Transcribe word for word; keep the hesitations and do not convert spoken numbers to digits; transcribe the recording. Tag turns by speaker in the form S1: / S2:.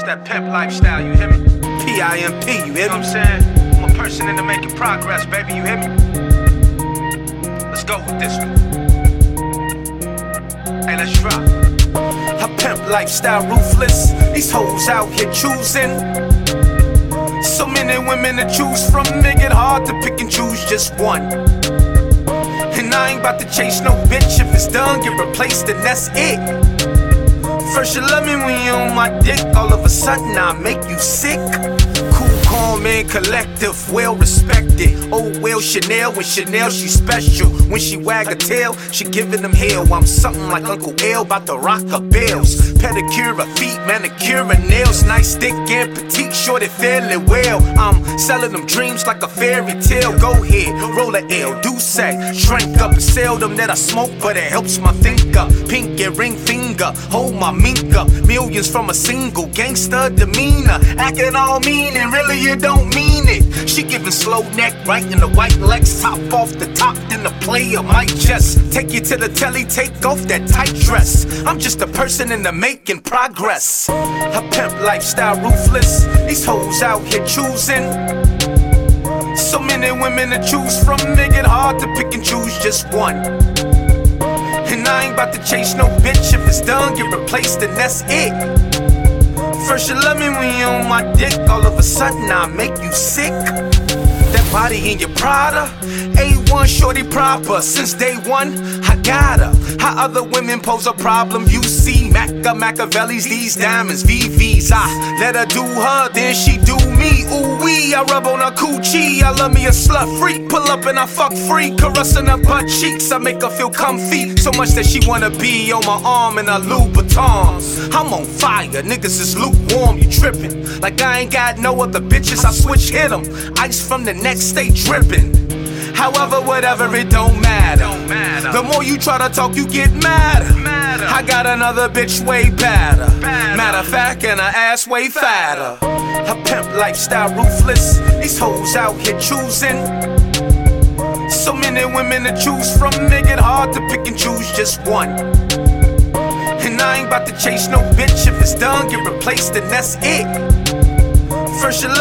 S1: that pimp lifestyle, you hear me? P I M P, you hear me? You know what I'm saying? I'm a person into making progress, baby, you hear me? Let's go with this one. Hey, let's drop. A pimp lifestyle ruthless, these hoes out here choosing. So many women to choose from, make it hard to pick and choose just one. And I ain't about to chase no bitch, if it's done, get replaced, then that's it. First you love me when you on my dick, all of a sudden I make you sick. Cool, calm, and collective, well respected. Oh well, Chanel, when Chanel she special. When she wag a tail, she giving them hell. I'm something like Uncle L, about to rock her bells. Pedicure her feet, manicure her nails. Nice, thick, and petite, shorty fairly well. I'm selling them dreams like a fairy tale. Go ahead, roll a L, do say. Drink up and sell them that I smoke, but it helps my thinker. Pink and ring finger, hold my mink up. Millions from a single gangster demeanor. Acting all mean and really you don't mean it. She giving slow neck right in the white Lex. Top off the top, then the player might just take you to the telly, take off that tight dress. I'm just a person in the making progress. A pimp lifestyle ruthless, these hoes out here choosing. So many women to choose from, make it hard to pick and choose just one. And I ain't about to chase no bitch, if it's done, get replaced, then that's it. First you love me when you on my dick, all of a sudden I make you sick. That body in your Prada, A one shorty proper. Since day one, I got her. How other women pose a problem, you see. Maca Machiavellis, these diamonds, V Vs. I let her do her, then she do me. Ooh wee, I rub on her coochie. I love me a slut freak, pull up and I fuck free. Caressing her butt cheeks, I make her feel comfy. So much that she wanna be on my arm in her Louboutins. I'm on fire, niggas is lukewarm, you trippin'. Like I ain't got no other bitches, I switch hit 'em. Ice from the neck stay drippin'. However, whatever, it don't matter. Don't matter. The more you try to talk, you get madder. Matter. I got another bitch way better. better. Matter of fact, and her ass way fatter. A pimp lifestyle ruthless, these hoes out here choosing. So many women to choose from, make it hard to pick and choose just one. And I ain't about to chase no bitch, if it's done, get replaced, then that's it. First you